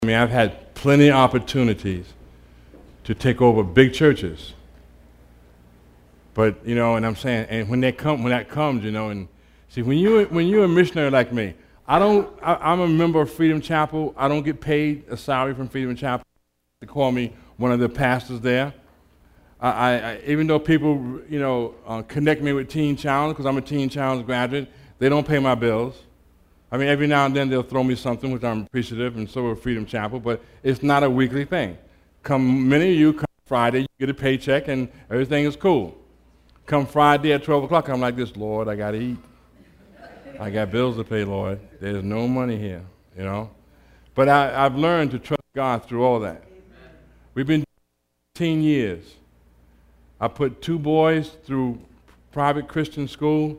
I mean, I've had plenty of opportunities to take over big churches. But, and I'm saying, and when that comes, and see, when you're a missionary like me, I'm a member of Freedom Chapel. I don't get paid a salary from Freedom Chapel. They call me one of the pastors there. Even though people, connect me with Teen Challenge, because I'm a Teen Challenge graduate, they don't pay my bills. I mean, every now and then they'll throw me something, which I'm appreciative, and so will Freedom Chapel, but it's not a weekly thing. Many of you come Friday, you get a paycheck, and everything is cool. Come Friday at 12 o'clock, I'm like this, Lord, I got to eat. I got bills to pay, Lord. There's no money here, But I've learned to trust God through all that. We've been 15 years. I put 2 boys through private Christian school,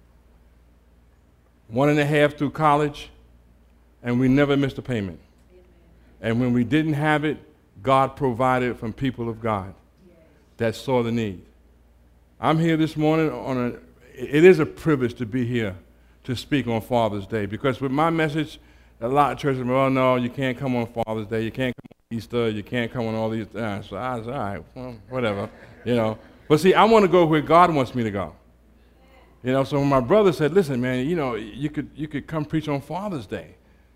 1.5 through college, and we never missed a payment. And when we didn't have it, God provided from people of God that saw the need. I'm here this morning it is a privilege to be here to speak on Father's Day, because with my message, a lot of churches say, well, no, you can't come on Father's Day, you can't come on Easter, you can't come on all these, so I was, all right, well, whatever, But see, I want to go where God wants me to go. So when my brother said, listen, man, you could come preach on Father's Day.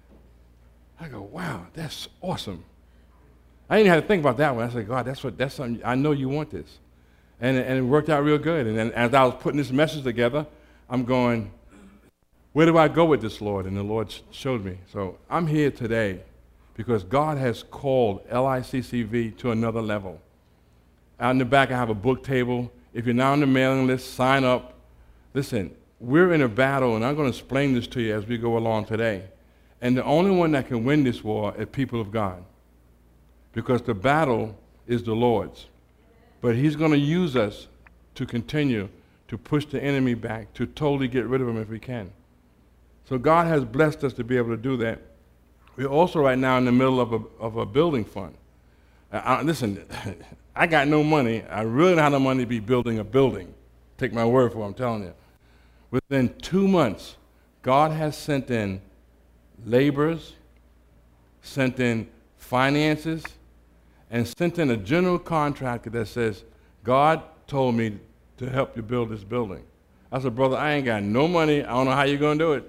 I go, wow, that's awesome. I didn't have to think about that one. I said, God, that's something, I know you want this. And it worked out real good. And then as I was putting this message together, I'm going, where do I go with this, Lord? And the Lord showed me. So I'm here today because God has called LICCV to another level. Out in the back, I have a book table. If you're not on the mailing list, sign up. Listen, we're in a battle, and I'm going to explain this to you as we go along today. And the only one that can win this war is people of God, because the battle is the Lord's. But he's going to use us to continue to push the enemy back, to totally get rid of him if we can. So God has blessed us to be able to do that. We're also right now in the middle of a building fund. Listen, I got no money. I really don't have no money to be building a building. Take my word for it, I'm telling you. Within 2 months, God has sent in laborers, sent in finances, and sent in a general contractor that says, God told me to help you build this building. I said, brother, I ain't got no money. I don't know how you're going to do it.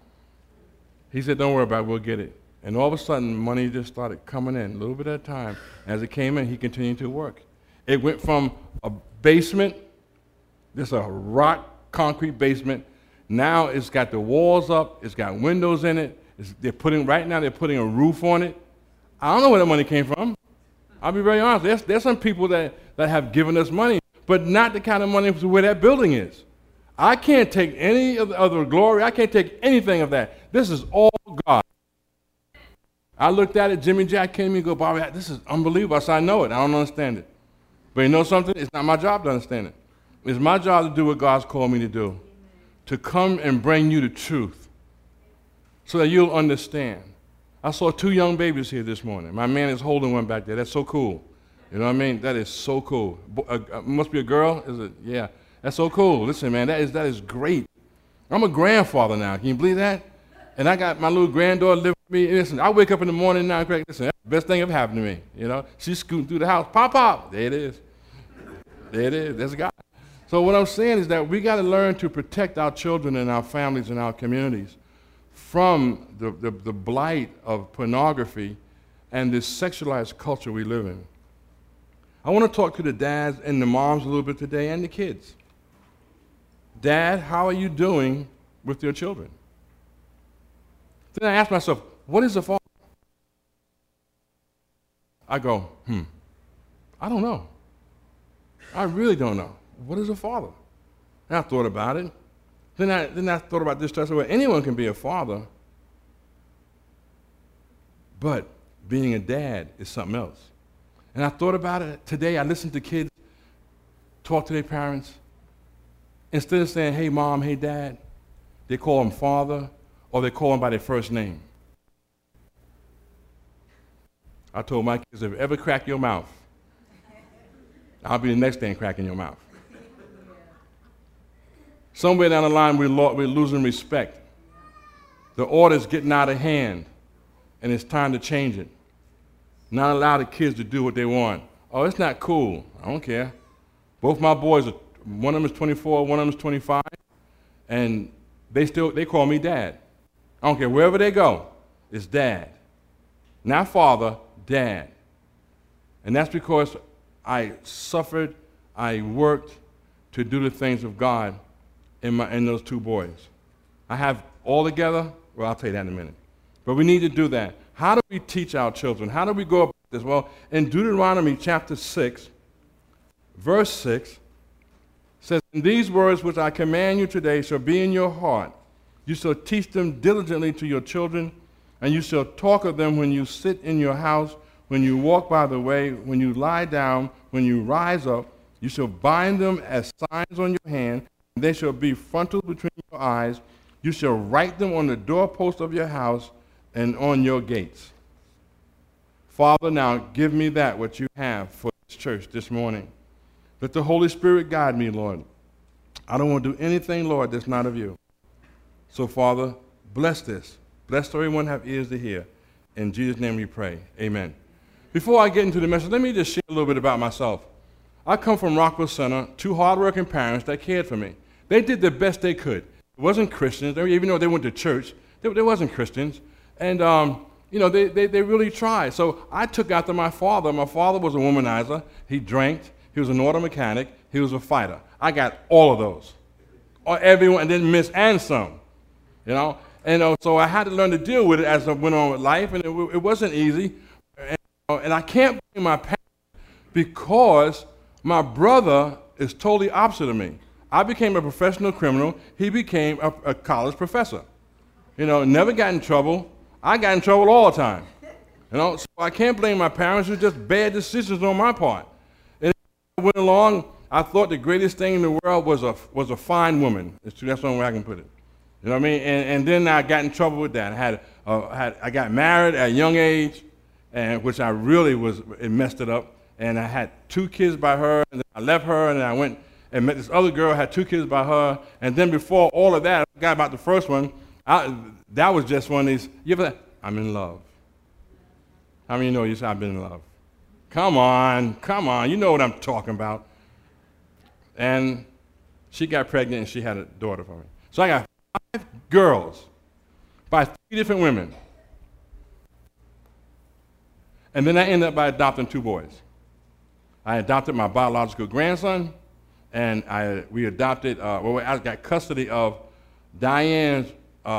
He said, don't worry about it. We'll get it. And all of a sudden, money just started coming in, a little bit at a time. As it came in, he continued to work. It went from a basement, just a rock concrete basement. Now it's got the walls up. It's got windows in it. They're putting a roof on it. I don't know where the money came from. I'll be very honest. There's some people that have given us money, but not the kind of money to where that building is. I can't take any of the other glory. I can't take anything of that. This is all God. I looked at it. Jimmy Jack came to me and go, Bobby, this is unbelievable. I said, I know it. I don't understand it. But you know something? It's not my job to understand it. It's my job to do what God's called me to do, to come and bring you the truth so that you'll understand. I saw 2 young babies here this morning. My man is holding one back there. That's so cool. You know what I mean? That is so cool. Must be a girl? Is it? Yeah. That's so cool. Listen, man, that is great. I'm a grandfather now. Can you believe that? And I got my little granddaughter living with me. Listen, I wake up in the morning now, Craig, listen, that's the best thing ever happened to me. She's scooting through the house. Pop, pop. There it is. There it is. There's God. So what I'm saying is that we got to learn to protect our children and our families and our communities from the blight of pornography and this sexualized culture we live in. I want to talk to the dads and the moms a little bit today, and the kids. Dad, how are you doing with your children? Then I ask myself, what is a father? I go, I don't know. I really don't know. What is a father? And I thought about it. Then I thought about this. I said, well, anyone can be a father, but being a dad is something else. And I thought about it today. I listened to kids talk to their parents. Instead of saying, hey, mom, hey, dad, they call them father, or they call them by their first name. I told my kids, if you ever crack your mouth, I'll be the next thing cracking your mouth. Somewhere down the line, we're losing respect. The order's getting out of hand, and it's time to change it. Not allow the kids to do what they want. Oh, it's not cool. I don't care. Both my boys, one of them is 24, one of them is 25, and they call me Dad. I don't care. Wherever they go, it's Dad. Not father, Dad. And that's because I suffered, I worked to do the things of God in those two boys. I have all together. Well, I'll tell you that in a minute. But we need to do that. How do we teach our children? How do we go about this? Well, in Deuteronomy chapter 6, verse 6, says, "And these words which I command you today shall be in your heart. You shall teach them diligently to your children, and you shall talk of them when you sit in your house, when you walk by the way, when you lie down, when you rise up. You shall bind them as signs on your hand, and they shall be frontals between your eyes. You shall write them on the doorpost of your house and on your gates." Father, now give me that what you have for this church this morning. Let the Holy Spirit guide me, Lord. I don't want to do anything, Lord, that's not of you. So, Father, bless this. Bless everyone have ears to hear. In Jesus' name we pray. Amen. Before I get into the message, let me just share a little bit about myself. I come from Rockville Center, two hardworking parents that cared for me. They did the best they could. It wasn't Christians. Even though they went to church, they wasn't Christians. And, they really tried. So I took after my father. My father was a womanizer. He drank. He was an auto mechanic. He was a fighter. I got all of those. Everyone, and then miss and some. And so I had to learn to deal with it as I went on with life, and it wasn't easy. And I can't blame my parents because my brother is totally opposite of me. I became a professional criminal. He became a college professor. Never got in trouble. I got in trouble all the time. So I can't blame my parents. It was just bad decisions on my part. And as I went along, I thought the greatest thing in the world was a fine woman. That's the only way I can put it. You know what I mean? And then I got in trouble with that. I got married at a young age, and which I really it messed it up. And I had 2 kids by her, and then I left her, and then I went and met this other girl, had 2 kids by her. And then before all of that, I forgot about the first one. That was just one of these, I'm in love. How many know you say I've been in love? Come on, you know what I'm talking about. And she got pregnant, and she had a daughter for me. So I got 5 girls by 3 different women. And then I ended up by adopting 2 boys. I adopted my biological grandson, and we adopted, I got custody of Diane's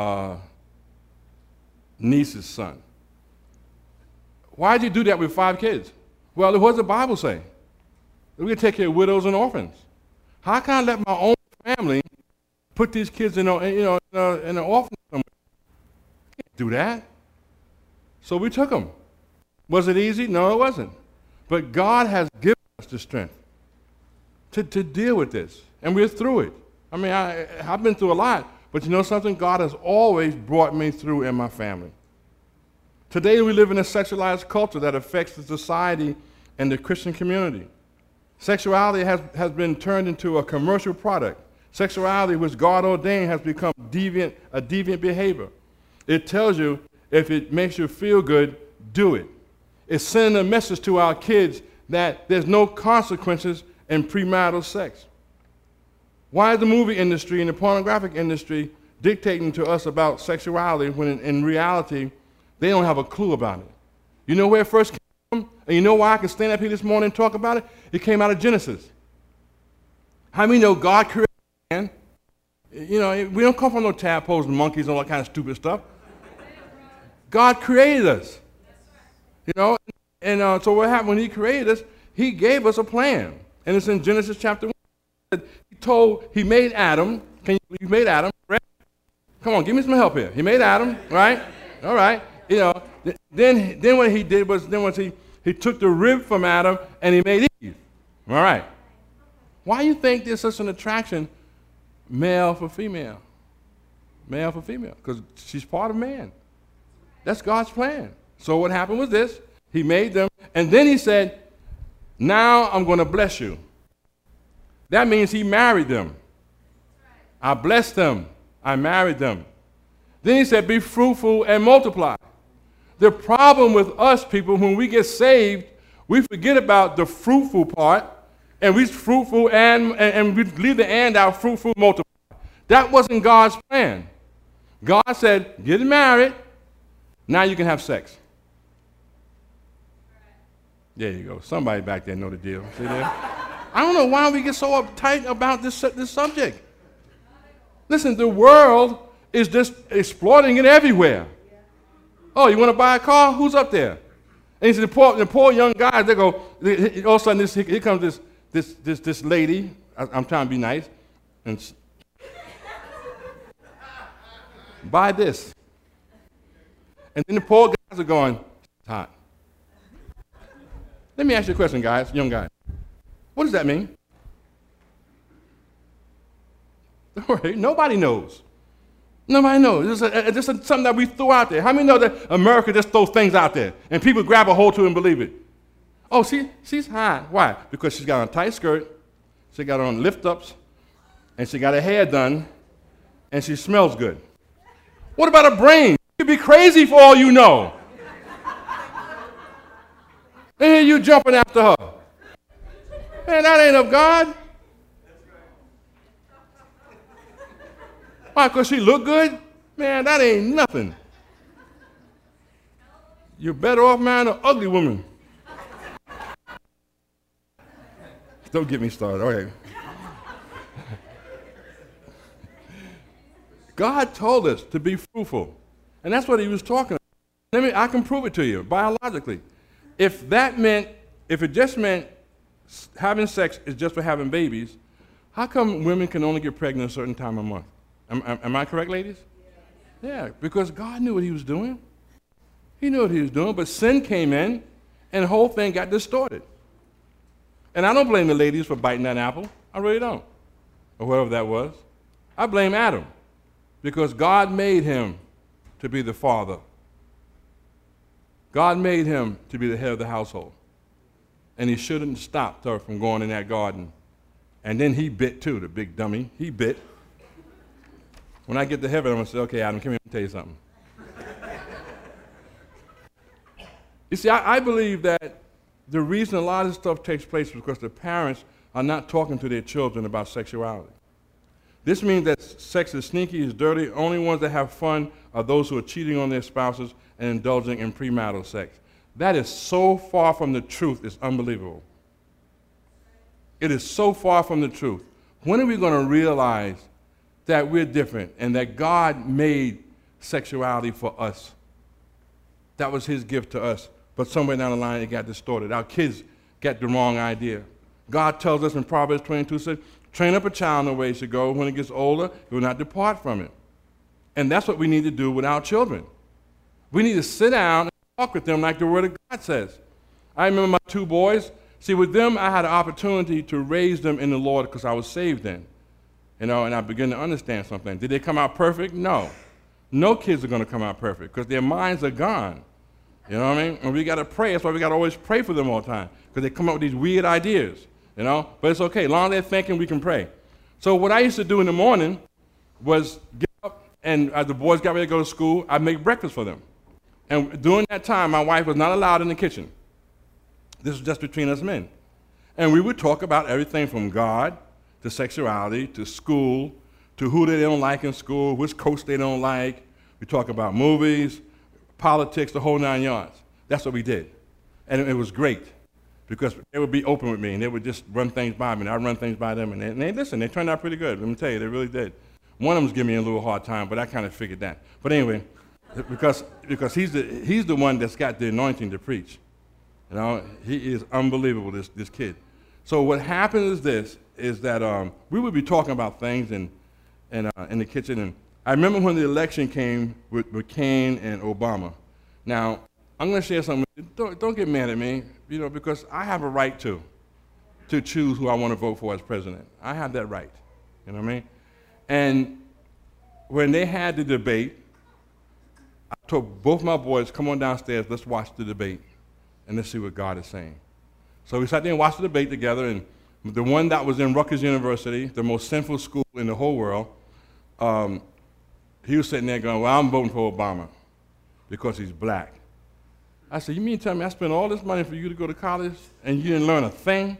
niece's son. Why did you do that with 5 kids? Well, what does the Bible say? We're going to take care of widows and orphans. How can I let my own family put these kids in an orphanage somewhere? Can't do that. So we took them. Was it easy? No, it wasn't. But God has given us the strength to deal with this, and we're through it. I mean, I've been through a lot, but you know something? God has always brought me through in my family. Today we live in a sexualized culture that affects the society and the Christian community. Sexuality has been turned into a commercial product. Sexuality, which God ordained, has become a deviant behavior. It tells you if it makes you feel good, do it. It's sending a message to our kids that there's no consequences in premarital sex. Why is the movie industry and the pornographic industry dictating to us about sexuality when in reality they don't have a clue about it? You know where it first came from? And you know why I can stand up here this morning and talk about it? It came out of Genesis. How many know God created man? We don't come from no tadpoles and monkeys and all that kind of stupid stuff. God created us. So what happened when he created us? He gave us a plan. And it's in Genesis chapter 1. He made Adam. He made Adam, right? Come on, give me some help here. He made Adam, right? All right. Then what he did was he took the rib from Adam and he made Eve. All right. Why do you think there's such an attraction, male for female? Male for female, because she's part of man. That's God's plan. So what happened was this. He made them, and then he said, now I'm going to bless you. That means he married them. I blessed them. I married them. Then he said, be fruitful and multiply. The problem with us people, when we get saved, we forget about the fruitful part, and we're fruitful and we leave the and out, fruitful, multiply. That wasn't God's plan. God said, get married, now you can have sex. There you go. Somebody back there know the deal. See there? I don't know why we get so uptight about this subject. Listen, the world is just exploiting it everywhere. Oh, you want to buy a car? Who's up there? And you see the poor young guys, they go, all of a sudden here comes this lady. I'm trying to be nice. And buy this. And then the poor guys are going, it's hot. Let me ask you a question, guys, young guys. What does that mean? Don't worry, nobody knows. Nobody knows. It's just something that we throw out there. How many know that America just throws things out there and people grab a hold to it and believe it? Oh, she's hot. Why? Because she's got on a tight skirt, she got on lift-ups, and she got her hair done, and she smells good. What about her brain? She could be crazy for all you know. And here you jumping after her. Man, that ain't of God. Why, because she look good? Man, that ain't nothing. You're better off marrying an ugly woman. Don't get me started. Okay. God told us to be fruitful. And that's what he was talking about. I can prove it to you biologically. If it just meant having sex is just for having babies, how come women can only get pregnant a certain time a month? Am I correct, ladies? Yeah, because God knew what he was doing. He knew what he was doing, but sin came in, and the whole thing got distorted. And I don't blame the ladies for biting that apple. I really don't. Or whatever that was. I blame Adam, because God made him to be the father. God made him to be the head of the household. And he shouldn't have stopped her from going in that garden. And then he bit too, the big dummy. He bit. When I get to heaven, I'm going to say, okay, Adam, come here and tell you something. You see, I believe that the reason a lot of this stuff takes place is because the parents are not talking to their children about sexuality. This means that sex is sneaky, is dirty. Only ones that have fun are those who are cheating on their spouses and indulging in premarital sex. That is so far from the truth, it's unbelievable. It is so far from the truth. When are we going to realize that we're different and that God made sexuality for us? That was his gift to us. But somewhere down the line, it got distorted. Our kids got the wrong idea. God tells us in Proverbs 22:6, train up a child in the way he should go. When it gets older, it will not depart from it. And that's what we need to do with our children. We need to sit down and talk with them like the Word of God says. I remember my two boys. See, with them, I had an opportunity to raise them in the Lord because I was saved then. And I began to understand something. Did they come out perfect? No. No kids are going to come out perfect because their minds are gone. You know what I mean? And we got to pray. That's why we got to always pray for them all the time, because they come up with these weird ideas, But it's okay. As long as they're thinking, we can pray. So what I used to do in the morning was get up, and as the boys got ready to go to school, I'd make breakfast for them. And during that time, my wife was not allowed in the kitchen. This was just between us men. And we would talk about everything from God to sexuality to school to who they don't like in school, which coach they don't like. We talk about movies, politics, the whole 9 yards. That's what we did. And it was great because they would be open with me and they would just run things by me and I'd run things by them. And they listen, they turned out pretty good. Let me tell you, they really did. One of them was giving me a little hard time, but I kind of figured that. But anyway, because he's the one that's got the anointing to preach. He is unbelievable, this kid. So what happens is that we would be talking about things in the kitchen. And I remember when the election came with McCain and Obama. Now, I'm going to share something. Don't get mad at me, because I have a right to choose who I want to vote for as president. I have that right. You know what I mean? And when they had the debate, I told both my boys, come on downstairs, let's watch the debate, and let's see what God is saying. So we sat there and watched the debate together, and the one that was in Rutgers University, the most sinful school in the whole world, he was sitting there going, well, I'm voting for Obama because he's black. I said, you mean to tell me I spent all this money for you to go to college and you didn't learn a thing?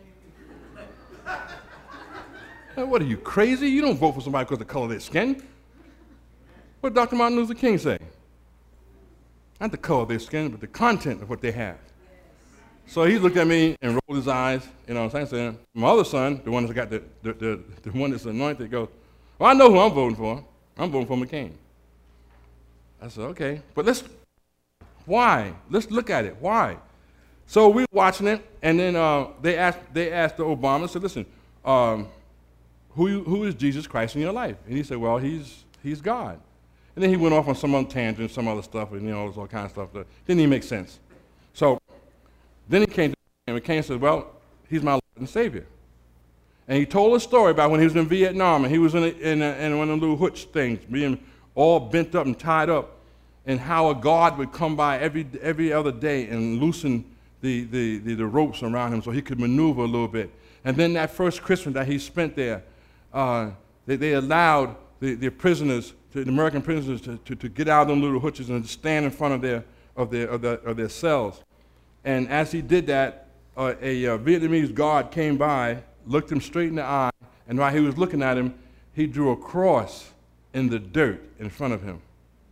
What are you, crazy? You don't vote for somebody because of the color of their skin. What did Dr. Martin Luther King say? Not the color of their skin, but the content of what they have. So he looked at me and rolled his eyes, you know what I'm saying? My other son, the one that's got the one that's anointed, goes, well, I know who I'm voting for. I'm voting for McCain. I said, okay, but why? Let's look at it. Why? So we were watching it, and then they asked the Obama, said, listen, who is Jesus Christ in your life? And he said, well, he's God. And then he went off on some other tangent, some other stuff, and all kind of stuff that didn't even make sense. So then he came to me, and McCain said, well, he's my Lord and Savior. And he told a story about when he was in Vietnam, and he was in one of the little hutch things, being all bent up and tied up, and how a guard would come by every other day and loosen the ropes around him so he could maneuver a little bit. And then that first Christmas that he spent there, they allowed the prisoners, the American prisoners, to get out of them little hutches and stand in front of their cells. And as he did that, a Vietnamese guard came by, looked him straight in the eye, and while he was looking at him, he drew a cross in the dirt in front of him.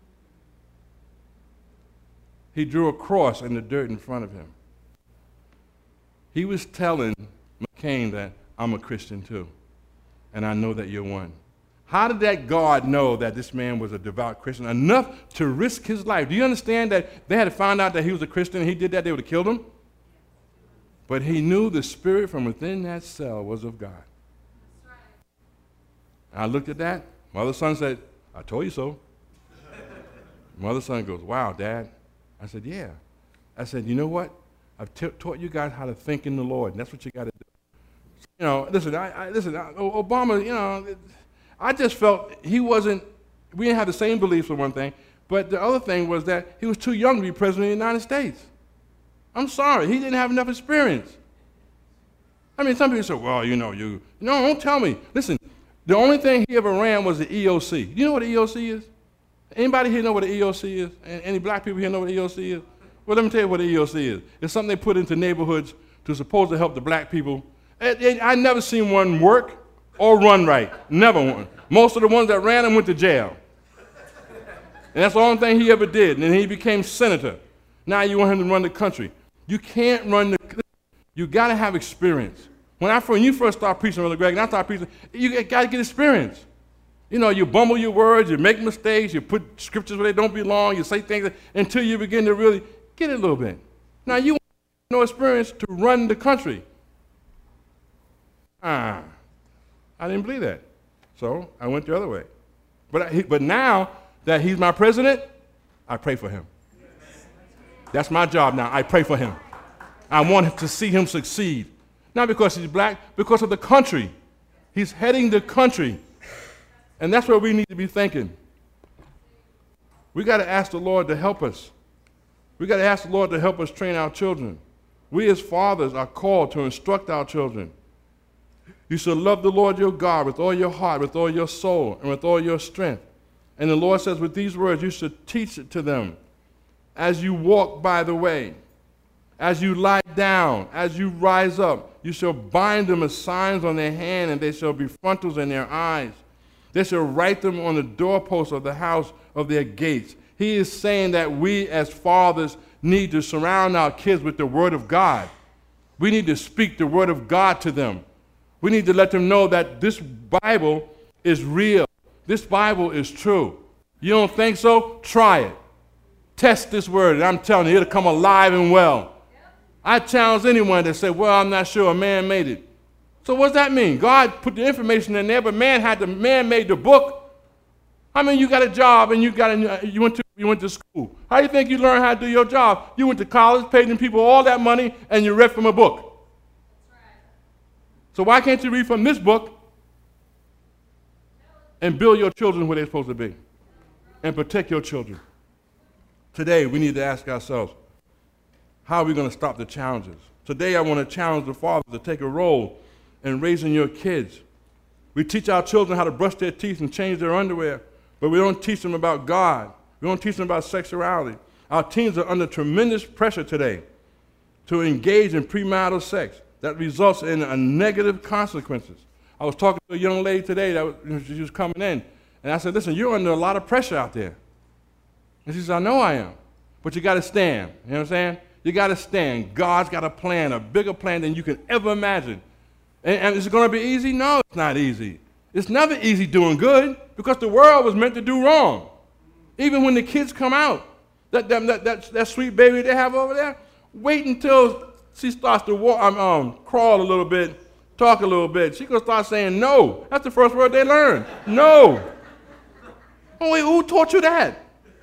He drew a cross in the dirt in front of him. He was telling McCain that I'm a Christian too, and I know that you're one. How did that guard know that this man was a devout Christian enough to risk his life? Do you understand that they had to find out that he was a Christian and he did that, they would have killed him? But he knew the spirit from within that cell was of God. That's right. I looked at that. My other son said, I told you so. My other son goes, wow, Dad. I said, yeah. I said, you know what? I've taught you guys how to think in the Lord, and that's what you got to do. So, you know, listen, Obama, you know, I just felt we didn't have the same beliefs for one thing, but the other thing was that he was too young to be president of the United States. I'm sorry, he didn't have enough experience. I mean, some people say, well, no, don't tell me. Listen, the only thing he ever ran was the EOC. Do you know what the EOC is? Anybody here know what the EOC is? Any black people here know what the EOC is? Well, let me tell you what the EOC is. It's something they put into neighborhoods to supposed to help the black people. I never seen one work or run right. Never one. Most of the ones that ran them went to jail. And that's the only thing he ever did. And then he became senator. Now you want him to run the country. You can't run you got to have experience. When you first start preaching, Brother Greg, and I start preaching, you got to get experience. You know, you bumble your words, you make mistakes, you put scriptures where they don't belong, you say things until you begin to really get it a little bit. Now you want no experience to run the country. I didn't believe that. So I went the other way. But now that he's my president, I pray for him. That's my job now. I pray for him. I want to see him succeed. Not because he's black, because of the country. He's heading the country. And that's where we need to be thinking. We got to ask the Lord to help us. We got to ask the Lord to help us train our children. We as fathers are called to instruct our children. You shall love the Lord your God with all your heart, with all your soul, and with all your strength. And the Lord says, with these words, you should teach it to them as you walk by the way, as you lie down, as you rise up. You shall bind them as signs on their hand, and they shall be frontals in their eyes. They shall write them on the doorposts of the house of their gates. He is saying that we as fathers need to surround our kids with the Word of God. We need to speak the Word of God to them. We need to let them know that this Bible is real. This Bible is true. You don't think so? Try it. Test this Word, and I'm telling you, it'll come alive and well. I challenge anyone that say, well, I'm not sure a man made it. So what does that mean? God put the information in there, but man made the book. I mean, you got a job and you went to school. How do you think you learned how to do your job? You went to college, paid them people all that money, and you read from a book. That's right. So why can't you read from this book and build your children where they're supposed to be and protect your children? Today, we need to ask ourselves, how are we going to stop the challenges? Today, I want to challenge the fathers to take a role in raising your kids. We teach our children how to brush their teeth and change their underwear, but we don't teach them about God. We don't teach them about sexuality. Our teens are under tremendous pressure today to engage in premarital sex that results in negative consequences. I was talking to a young lady today she was coming in, and I said, listen, you're under a lot of pressure out there. And she said, I know I am, but you got to stand. You know what I'm saying? You got to stand. God's got a plan, a bigger plan than you can ever imagine. And is it going to be easy? No, it's not easy. It's never easy doing good because the world was meant to do wrong. Even when the kids come out, that sweet baby they have over there, wait until she starts to crawl a little bit, talk a little bit. She's going to start saying no. That's the first word they learn. No. Oh, wait, who taught you that?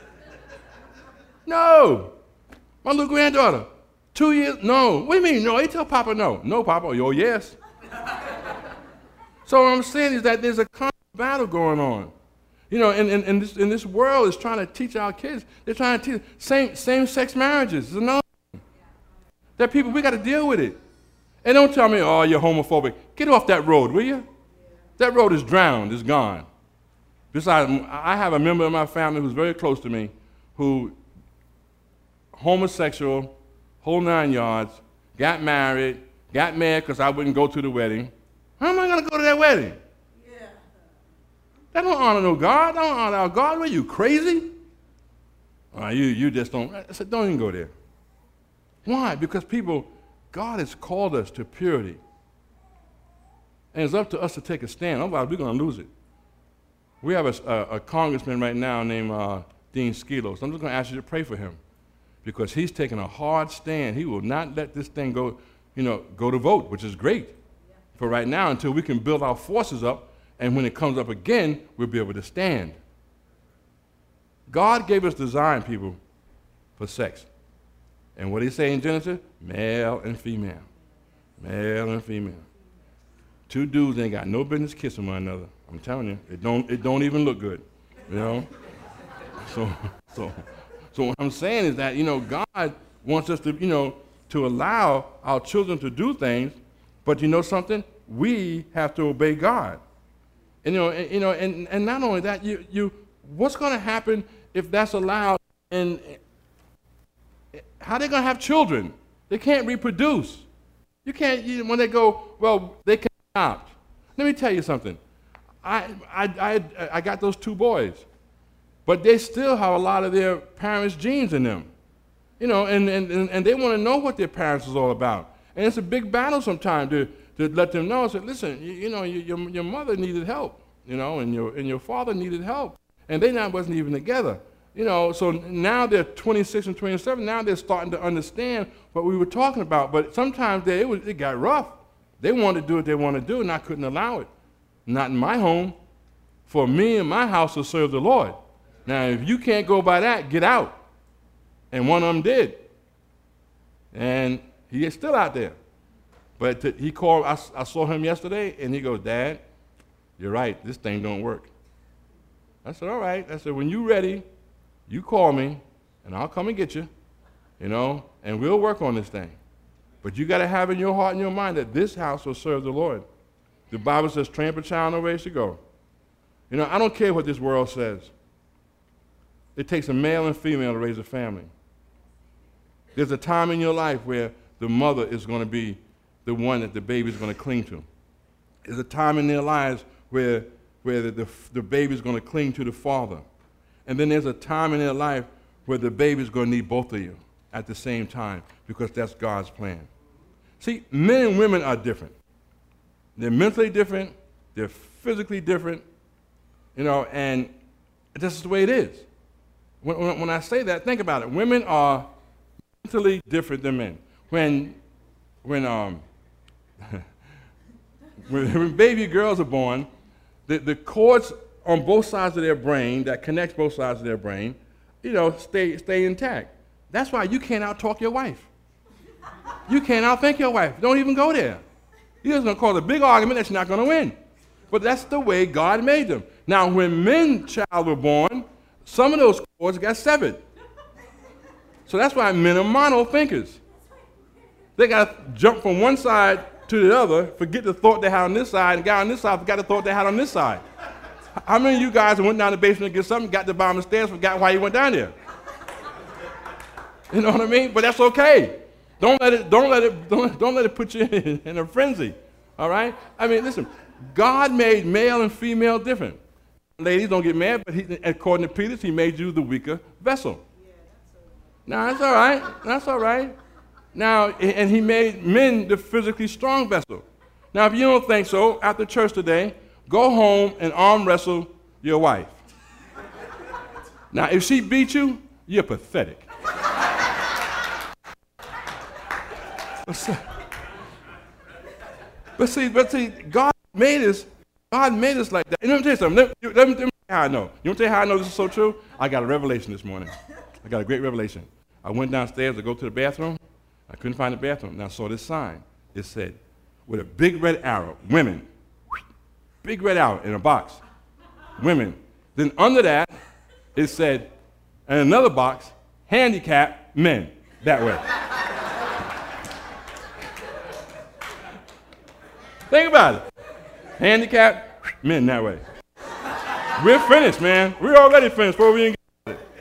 No. My little granddaughter, 2 years, no. What do you mean, no? You tell Papa no. No, Papa. Oh, yes. So what I'm saying is that there's a constant battle going on. You know, and this world is trying to teach our kids. They're trying to teach same-sex marriages. It's another thing. That people, we got to deal with it. And don't tell me, oh, you're homophobic. Get off that road, will you? That road is drowned. It's gone. Besides, I have a member of my family who's very close to me who homosexual, whole 9 yards, got married, got mad because I wouldn't go to the wedding. How am I going to go to that wedding? Yeah. That don't honor no God. That don't honor our God. What are you, crazy? You just don't. I said, don't even go there. Why? Because God has called us to purity. And it's up to us to take a stand. Otherwise, we're going to lose it. We have a congressman right now named Dean Skelos. I'm just going to ask you to pray for him because he's taking a hard stand. He will not let this thing go to vote, which is great for right now until we can build our forces up, and when it comes up again, we'll be able to stand. God gave us design, people, for sex. And what did he say in Genesis? Male and female. Male and female. Two dudes ain't got no business kissing one another. I'm telling you, it don't even look good, you know? So what I'm saying is that, God wants us to, to allow our children to do things, but you know something? We have to obey God. And and not only that, what's going to happen if that's allowed? And how are they going to have children? They can't reproduce. You can't. When they go, well, they can adopt. Let me tell you something. I got those 2 boys, but they still have a lot of their parents' genes in them. And they want to know what their parents is all about. And it's a big battle sometimes to let them know. I said, listen, your mother needed help, and your father needed help, and they wasn't even together. So now they're 26 and 27. Now they're starting to understand what we were talking about. But sometimes it got rough. They wanted to do what they want to do, and I couldn't allow it. Not in my home. For me and my house to serve the Lord. Now, if you can't go by that, get out. And one of them did. And he is still out there. But he called, I saw him yesterday, and he goes, Dad, you're right, this thing don't work. I said, all right. I said, when you're ready, you call me, and I'll come and get you, and we'll work on this thing. But you got to have in your heart and your mind that this house will serve the Lord. The Bible says, train up a child in the way to go. I don't care what this world says. It takes a male and female to raise a family. There's a time in your life where the mother is going to be the one that the baby is going to cling to. There's a time in their lives where the baby is going to cling to the father. And then there's a time in their life where the baby is going to need both of you at the same time because that's God's plan. See, men and women are different. They're mentally different. They're physically different. And this is the way it is. When I say that, think about it. Women are mentally different than men. When baby girls are born, the cords on both sides of their brain that connects both sides of their brain, stay intact. That's why you can't out-talk your wife. You can't outthink your wife. Don't even go there. You're just going to cause a big argument that you're not going to win. But that's the way God made them. Now, when men child were born, some of those cords got severed. So that's why men are mono-thinkers. They got to jump from one side to the other, forget the thought they had on this side, and the guy on this side forgot the thought they had on this side. How many of you guys went down the basement to get something, got to the bottom of the stairs, forgot why you went down there? You know what I mean? But that's okay. Don't let it put you in a frenzy. All right? I mean, listen, God made male and female different. Ladies, don't get mad, but according to Peter, he made you the weaker vessel. Now, that's all right. That's all right. Now, and he made men the physically strong vessel. Now, if you don't think so, after church today, go home and arm wrestle your wife. Now, if she beat you, you're pathetic. But see, God made us like that. And let me tell you something. Let me tell you how I know. You want to tell you how I know this is so true? I got a revelation this morning. I got a great revelation. I went downstairs to go to the bathroom. I couldn't find the bathroom. And I saw this sign. It said, with a big red arrow, women. Big red arrow in a box. Women. Then under that, it said, in another box, handicapped men. That way. Think about it. Handicapped men that way. We're finished, man. We're already finished before we even get it.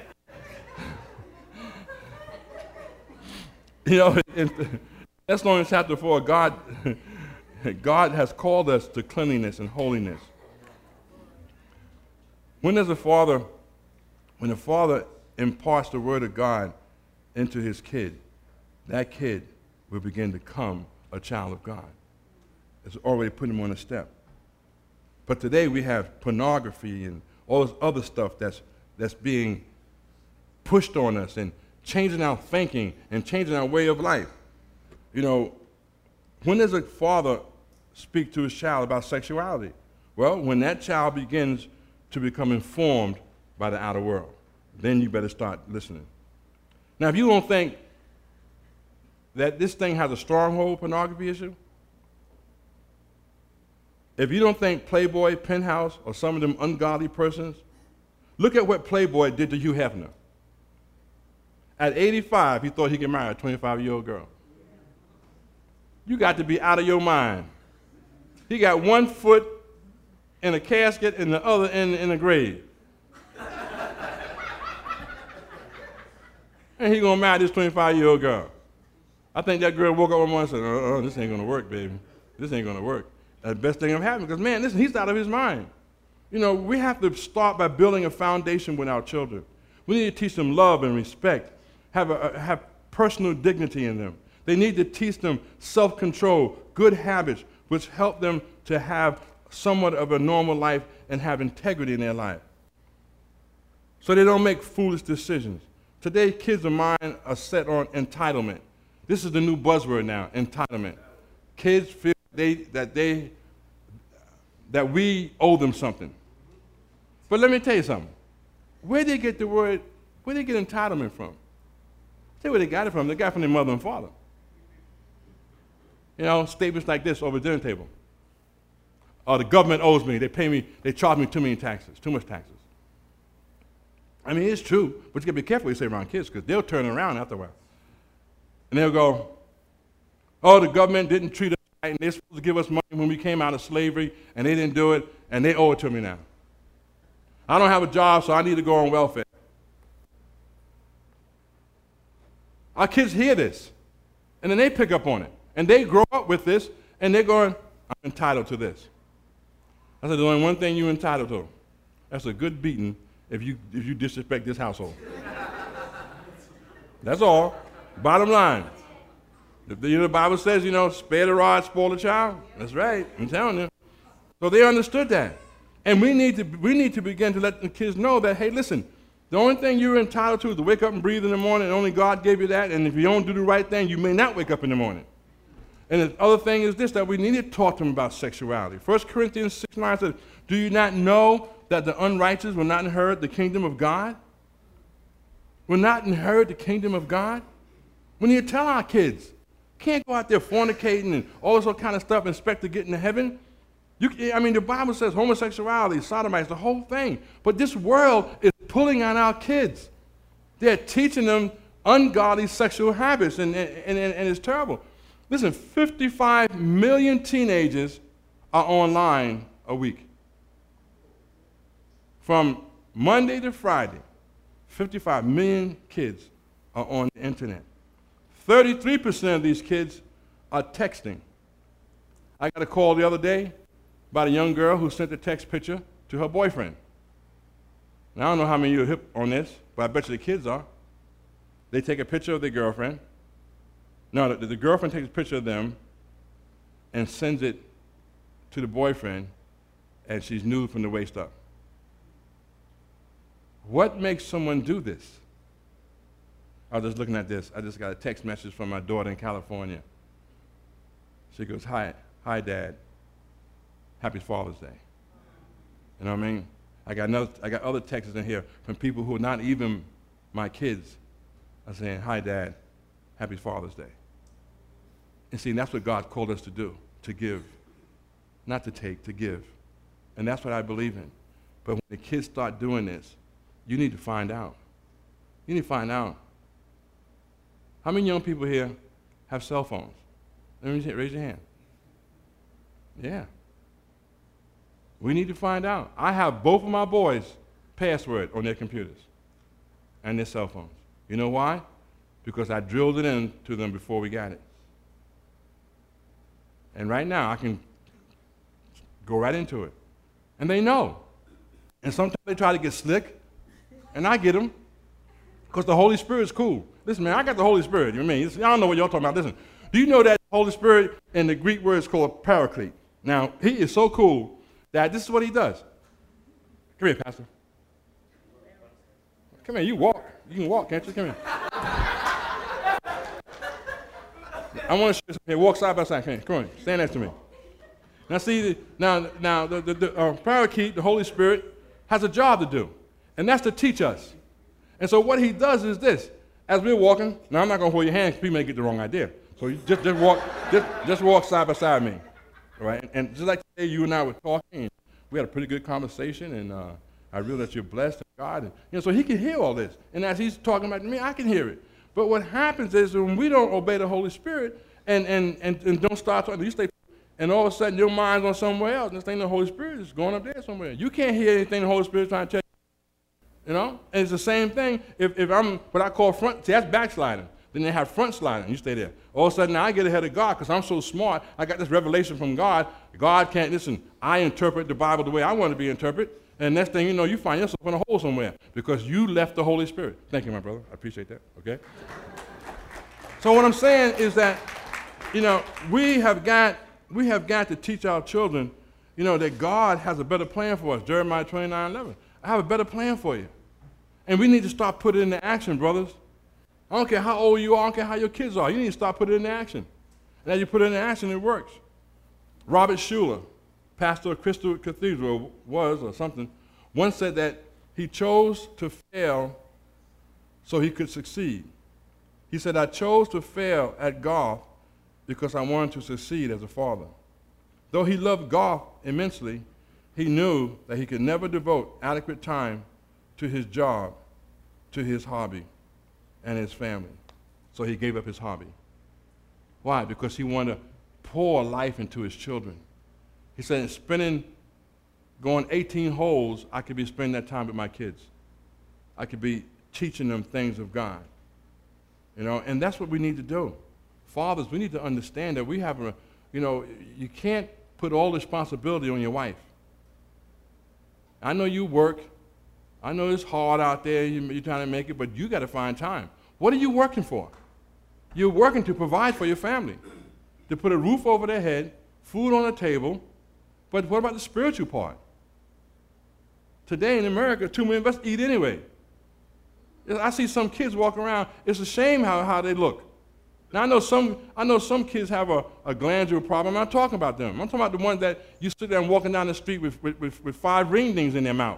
You know, in Thessalonians chapter 4, God has called us to cleanliness and holiness. When a father imparts the word of God into his kid, that kid will begin to become a child of God. It's already put him on a step. But today we have pornography and all this other stuff that's being pushed on us and changing our thinking and changing our way of life. You know, when does a father speak to his child about sexuality? Well, when that child begins to become informed by the outer world, then you better start listening. Now, if you don't think that this thing has a stronghold pornography issue, if you don't think Playboy, Penthouse, or some of them ungodly persons, look at what Playboy did to Hugh Hefner. At 85, he thought he could marry a 25-year-old girl. You got to be out of your mind. He got one foot in a casket and the other in a grave. And he gonna marry this 25-year-old girl. I think that girl woke up one morning and said, this ain't gonna work, baby. This ain't gonna work. That's the best thing ever happened, because man, listen, he's out of his mind. You know, we have to start by building a foundation with our children. We need to teach them love and respect, have personal dignity in them. They need to teach them self-control, good habits, which help them to have somewhat of a normal life and have integrity in their life, so they don't make foolish decisions. Today, kids of mine are set on entitlement. This is the new buzzword now, entitlement. Kids feel that we owe them something. But let me tell you something. Where did they get entitlement from? Tell you where they got it from. They got it from their mother and father. You know, statements like this over the dinner table. Oh, the government owes me. They charge me too much taxes. I mean, it's true, but you gotta be careful what you say around kids, because they'll turn around after a while. And they'll go, oh, the government didn't treat us right, and they're supposed to give us money when we came out of slavery, and they didn't do it, and they owe it to me now. I don't have a job, so I need to go on welfare. Our kids hear this, and then they pick up on it. And they grow up with this, and they're going, I'm entitled to this. I said, there's only one thing you're entitled to. That's a good beating if you disrespect this household. That's all. Bottom line. The Bible says, spare the rod, spoil the child. That's right. I'm telling you. So they understood that. And we need to begin to let the kids know that, hey, listen, the only thing you're entitled to is to wake up and breathe in the morning, and only God gave you that, and if you don't do the right thing, you may not wake up in the morning. And the other thing is this, that we need to talk to them about sexuality. 1 Corinthians 6:9 says, do you not know that the unrighteous will not inherit the kingdom of God? Will not inherit the kingdom of God? We need to tell our kids, can't go out there fornicating and all this kind of stuff and expect to get into heaven. The Bible says homosexuality, sodomites, the whole thing. But this world is pulling on our kids. They're teaching them ungodly sexual habits, and it's terrible. Listen, 55 million teenagers are online a week. From Monday to Friday, 55 million kids are on the internet. 33% of these kids are texting. I got a call the other day about a young girl who sent a text picture to her boyfriend. Now, I don't know how many of you are hip on this, but I bet you the kids are. They take a picture of their girlfriend. No, the girlfriend takes a picture of them and sends it to the boyfriend, and she's nude from the waist up. What makes someone do this? I was just looking at this. I just got a text message from my daughter in California. She goes, hi, Dad. Happy Father's Day. You know what I mean? I got other texts in here from people who are not even my kids. I'm saying, hi, Dad. Happy Father's Day. And see, that's what God called us to do, to give. Not to take, to give. And that's what I believe in. But when the kids start doing this, you need to find out. You need to find out. How many young people here have cell phones? Let me see, raise your hand. Yeah. We need to find out. I have both of my boys' password on their computers and their cell phones. You know why? Because I drilled it into them before we got it. And right now, I can go right into it. And they know. And sometimes they try to get slick, and I get them, because the Holy Spirit is cool. Listen, man, I got the Holy Spirit. You know what I mean? I don't know what y'all talking about. Listen, do you know that the Holy Spirit in the Greek word is called paraclete? Now, he is so cool that this is what he does. Come here, Pastor. Come here, you walk. You can walk, can't you? Come here. I want to show you something. Walk side by side. Come on, stand next to me. Now, see, the paraclete, the Holy Spirit, has a job to do, and that's to teach us. And so what he does is this. As we're walking, now I'm not going to hold your hand because people may get the wrong idea. So you just walk side by side with me. All right? And just like today, you and I were talking, we had a pretty good conversation, and I realized that you're blessed in God. And so he can hear all this. And as he's talking about me, I can hear it. But what happens is when we don't obey the Holy Spirit and don't start talking, you stay, and all of a sudden your mind's on somewhere else, and this thing the Holy Spirit is going up there somewhere. You can't hear anything the Holy Spirit is trying to tell you. You know? And it's the same thing if I'm what I call front, see, that's backsliding. Then they have front sliding, you stay there. All of a sudden now I get ahead of God because I'm so smart. I got this revelation from God. God can't, listen, I interpret the Bible the way I want to be interpreted. And next thing you know, you find yourself in a hole somewhere because you left the Holy Spirit. Thank you, my brother. I appreciate that, okay? So what I'm saying is that, you know, we have got to teach our children, you know, that God has a better plan for us. Jeremiah 29:11. I have a better plan for you. And we need to start putting it into action, brothers. I don't care how old you are. I don't care how your kids are. You need to start putting it into action. And as you put it into action, it works. Robert Schuller, pastor of Crystal Cathedral, once said that he chose to fail so he could succeed. He said, I chose to fail at golf because I wanted to succeed as a father. Though he loved golf immensely, he knew that he could never devote adequate time to his job, to his hobby, and his family. So he gave up his hobby. Why? Because he wanted to pour life into his children. He said, going 18 holes, I could be spending that time with my kids. I could be teaching them things of God. You know, and that's what we need to do. Fathers, we need to understand that we have you can't put all the responsibility on your wife. I know you work. I know it's hard out there. You're trying to make it, but you got to find time. What are you working for? You're working to provide for your family, to put a roof over their head, food on the table, but what about the spiritual part? Today in America, 2 million of us eat anyway. I see some kids walk around. It's a shame how they look. Now, I know some kids have a glandular problem. I'm not talking about them. I'm talking about the ones that you sit there and walking down the street with 5 ring dings in their mouth.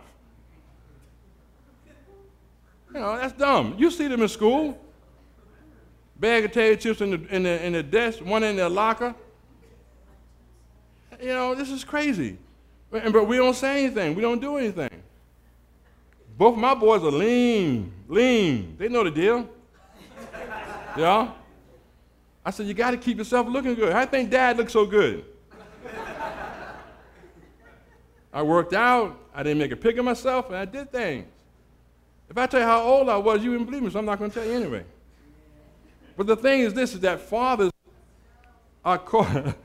You know, that's dumb. You see them in school. Bag of potato chips in the desk, one in their locker. You know, this is crazy. But we don't say anything. We don't do anything. Both my boys are lean. They know the deal. Yeah? I said, you got to keep yourself looking good. I think Dad looks so good. I worked out. I didn't make a pick of myself, and I did things. If I tell you how old I was, you wouldn't believe me, so I'm not going to tell you anyway. But the thing is this, is that fathers are called,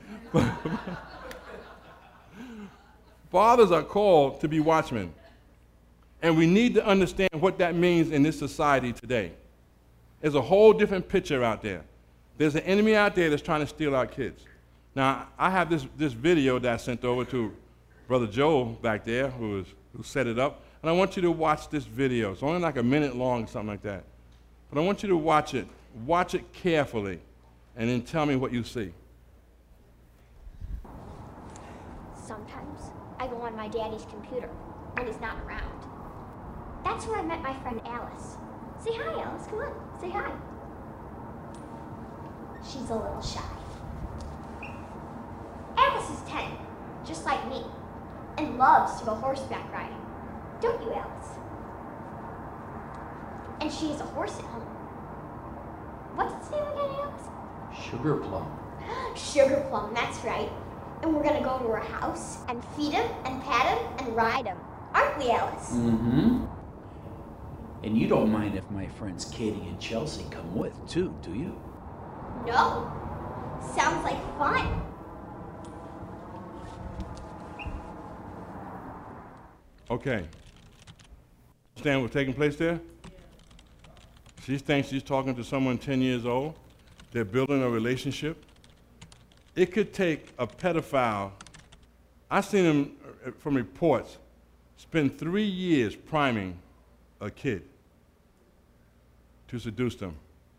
fathers are called to be watchmen. And we need to understand what that means in this society today. There's a whole different picture out there. There's an enemy out there that's trying to steal our kids. Now, I have this video that I sent over to Brother Joe back there, who set it up, and I want you to watch this video. It's only like a minute long, something like that. But I want you to watch it carefully, and then tell me what you see. Sometimes I go on my daddy's computer when he's not around. That's where I met my friend Alice. Say hi, Alice, come on, say hi. She's a little shy. Alice is 10, just like me, and loves to go horseback riding. Don't you, Alice? And she has a horse at home. What's its name again, Alice? Sugar Plum. Sugar Plum, that's right. And we're gonna go to her house and feed him and pat him and ride him. Aren't we, Alice? Mm-hmm. And you don't mind if my friends Katie and Chelsea come with, too, do you? No. Sounds like fun. Okay. Understand what's taking place there? She thinks she's talking to someone 10 years old. They're building a relationship. It could take a pedophile. I've seen him, from reports, spend 3 years priming a kid to seduce them.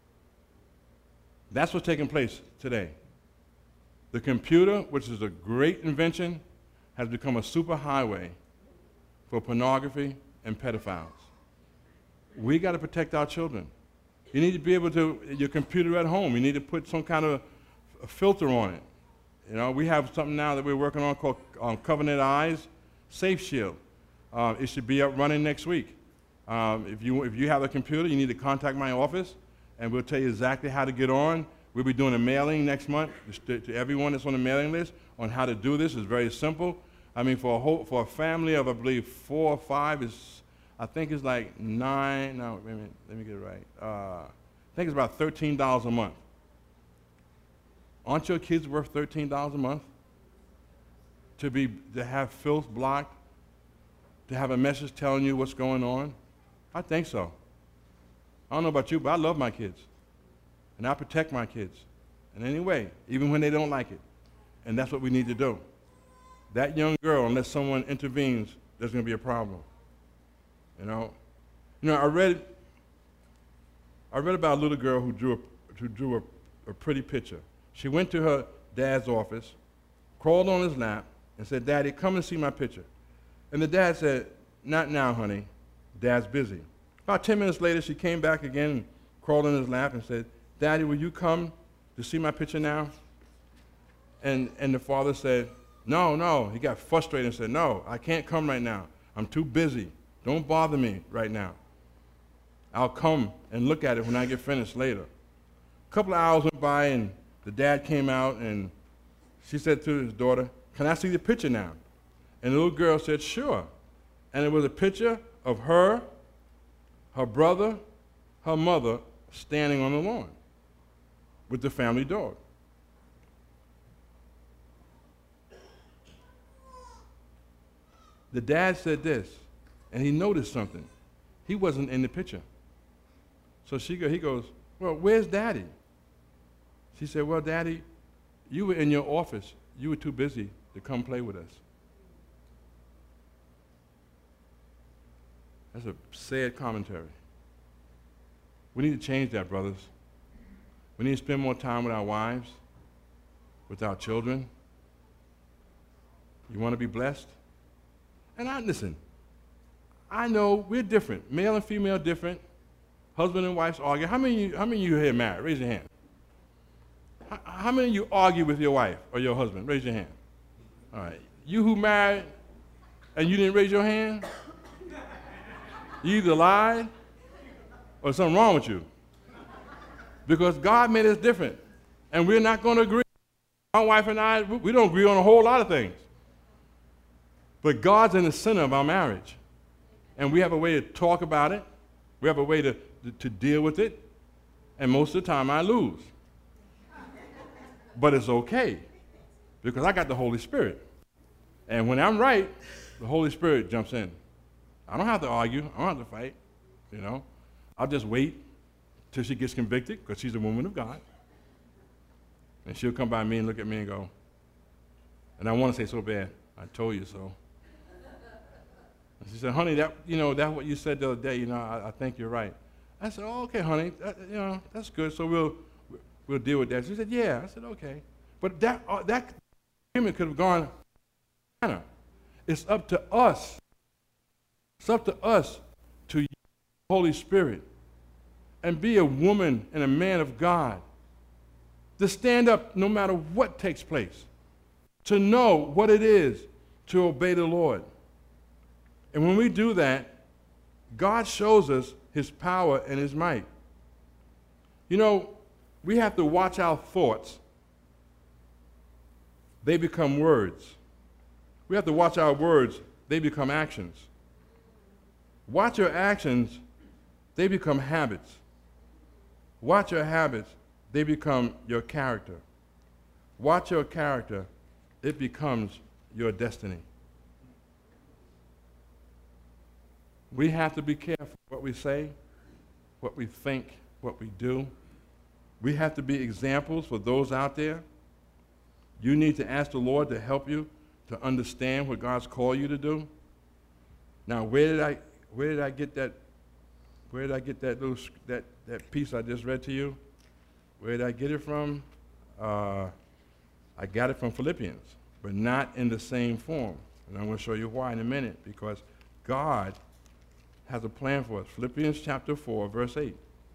That's what's taking place today. The computer, which is a great invention, has become a superhighway for pornography and pedophiles. We got to protect our children. You need to be able to, your computer at home, you need to put some kind of a filter on it. You know, we have something now that we're working on called Covenant Eyes Safe Shield. It should be up running next week. If you have a computer, you need to contact my office, and we'll tell you exactly how to get on. We'll be doing a mailing next month to everyone that's on the mailing list on how to do this. It's very simple. I mean, for a family of, I believe, 4 or 5, I think it's like 9. No, wait a minute, let me get it right. I think it's about $13 a month. Aren't your kids worth $13 a month? To have filth blocked, to have a message telling you what's going on? I think so. I don't know about you, but I love my kids. And I protect my kids in any way, even when they don't like it. And that's what we need to do. That young girl, unless someone intervenes, there's going to be a problem. You know, I read about a little girl who drew a pretty picture. She went to her dad's office, crawled on his lap, and said, "Daddy, come and see my picture." And the dad said, "Not now, honey. Dad's busy." About 10 minutes later, she came back again and crawled on his lap and said, "Daddy, will you come to see my picture now?" And the father said, No. He got frustrated and said, "No, I can't come right now. I'm too busy. Don't bother me right now. I'll come and look at it when I get finished later." A couple of hours went by, and the dad came out, and she said to his daughter, "Can I see the picture now?" And the little girl said, "Sure." And it was a picture of her brother, her mother, standing on the lawn with the family dog. The dad said this, and he noticed something. He wasn't in the picture. So he goes, "Well, where's Daddy?" She said, "Well, Daddy, you were in your office. You were too busy to come play with us." That's a sad commentary. We need to change that, brothers. We need to spend more time with our wives, with our children. You want to be blessed? And listen, I know we're different. Male and female different. Husband and wives argue. How many of you here married? Raise your hand. How many of you argue with your wife or your husband? Raise your hand. All right. You who married and you didn't raise your hand? You either lied or something wrong with you. Because God made us different. And we're not going to agree. My wife and I, we don't agree on a whole lot of things. But God's in the center of our marriage. And we have a way to talk about it. We have a way to deal with it. And most of the time I lose. But it's okay, because I got the Holy Spirit. And when I'm right, the Holy Spirit jumps in. I don't have to argue. I don't have to fight. You know, I'll just wait till she gets convicted, because she's a woman of God. And she'll come by me and look at me and go, and I want to say so bad, I told you so. And she said, honey, that's what you said the other day. I think you're right. I said, oh, okay, honey, that's good. So we'll deal with that. She said, yeah. I said, okay. But that agreement could have gone. It's up to us. It's up to us to use the Holy Spirit and be a woman and a man of God. To stand up no matter what takes place. To know what it is to obey the Lord. And when we do that, God shows us his power and his might. We have to watch our thoughts. They become words. We have to watch our words. They become actions. Watch your actions. They become habits. Watch your habits. They become your character. Watch your character. It becomes your destiny. We have to be careful what we say, what we think, what we do. We have to be examples for those out there. You need to ask the Lord to help you to understand what God's called you to do. Now, where did I get that? Where did I get that piece I just read to you? Where did I get it from? I got it from Philippians, but not in the same form. And I'm going to show you why in a minute, because God has a plan for us. Philippians chapter 4, verse 8.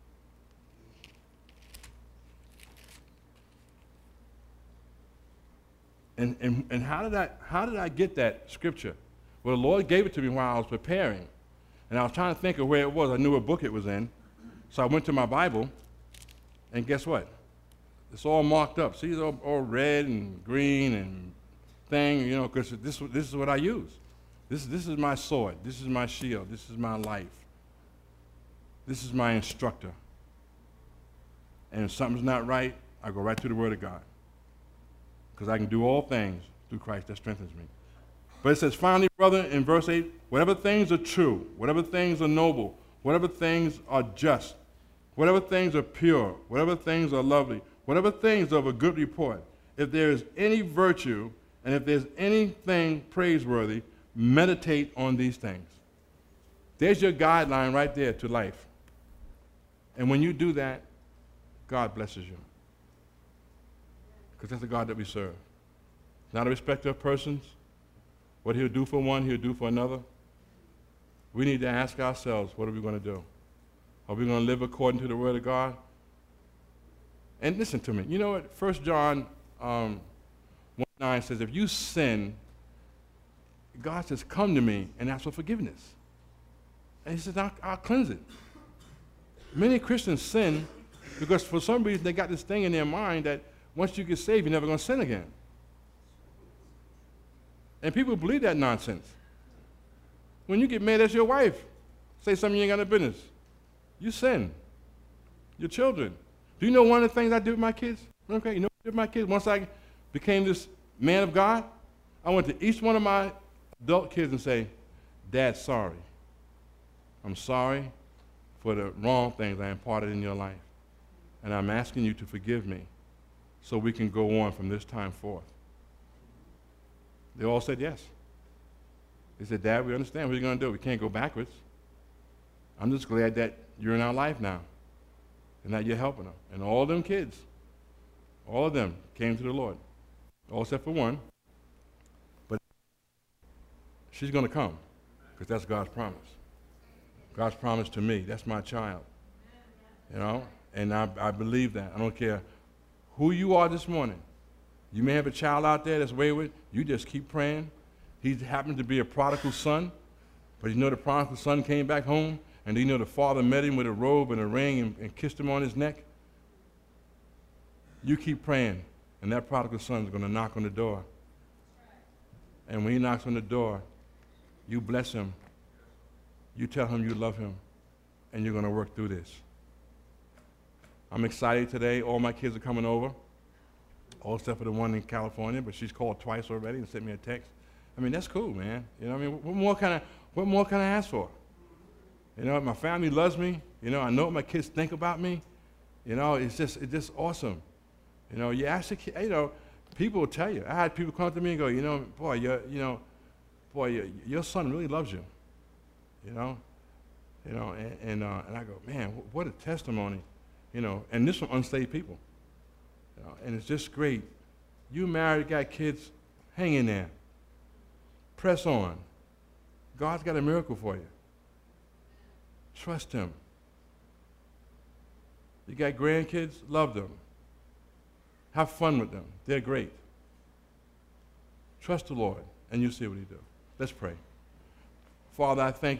And how did I get that scripture? Well, the Lord gave it to me while I was preparing. And I was trying to think of where it was. I knew what book it was in. So I went to my Bible, and guess what? It's all marked up. See, it's all red and green and thing, because this is what I use. This is my sword. This is my shield. This is my life. This is my instructor. And if something's not right, I go right to the Word of God. Because I can do all things through Christ that strengthens me. But it says, finally, brother, in verse 8, whatever things are true, whatever things are noble, whatever things are just, whatever things are pure, whatever things are lovely, whatever things are of a good report, if there is any virtue and if there's anything praiseworthy, meditate on these things. There's your guideline right there to life. And when you do that, God blesses you. Because that's the God that we serve. Not a respecter of persons. What he'll do for one, he'll do for another. We need to ask ourselves, what are we going to do? Are we going to live according to the Word of God? And listen to me. You know what? 1 John 1:9 says, if you sin, God says, come to me and ask for forgiveness. And he says, I'll cleanse it. Many Christians sin because for some reason they got this thing in their mind that once you get saved, you're never going to sin again. And people believe that nonsense. When you get mad at your wife, say something you ain't got no business, you sin. Your children. Do you know one of the things I did with my kids? Okay, you know what I did with my kids? Once I became this man of God, I went to each one of my adult kids and say, Dad, sorry. I'm sorry for the wrong things I imparted in your life. And I'm asking you to forgive me so we can go on from this time forth. They all said yes. They said, Dad, we understand. What are you going to do? We can't go backwards. I'm just glad that you're in our life now and that you're helping them. And all them kids, all of them came to the Lord, all except for one. But she's going to come because that's God's promise. God's promise to me. That's my child. And I believe that. I don't care who you are this morning. You may have a child out there that's wayward. You just keep praying. He happened to be a prodigal son, but the prodigal son came back home, and the father met him with a robe and a ring and kissed him on his neck. You keep praying, and that prodigal son is going to knock on the door. And when he knocks on the door, you bless him. You tell him you love him, and you're going to work through this. I'm excited today. All my kids are coming over, all except for the one in California, but she's called twice already and sent me a text. I mean, that's cool, man. You know what I mean? What more can I ask for? You know, my family loves me. You know, I know what my kids think about me. You know, it's just awesome. You know, you ask the kid, you know, people will tell you. I had people come up to me and go, you know, boy, your son really loves you. You know, and I go, man, what a testimony. You know, and this from unsaved people. You know, and it's just great. You married, got kids, hang in there. Press on. God's got a miracle for you. Trust him. You got grandkids, love them. Have fun with them. They're great. Trust the Lord, and you'll see what he do. Let's pray. Father, I thank you.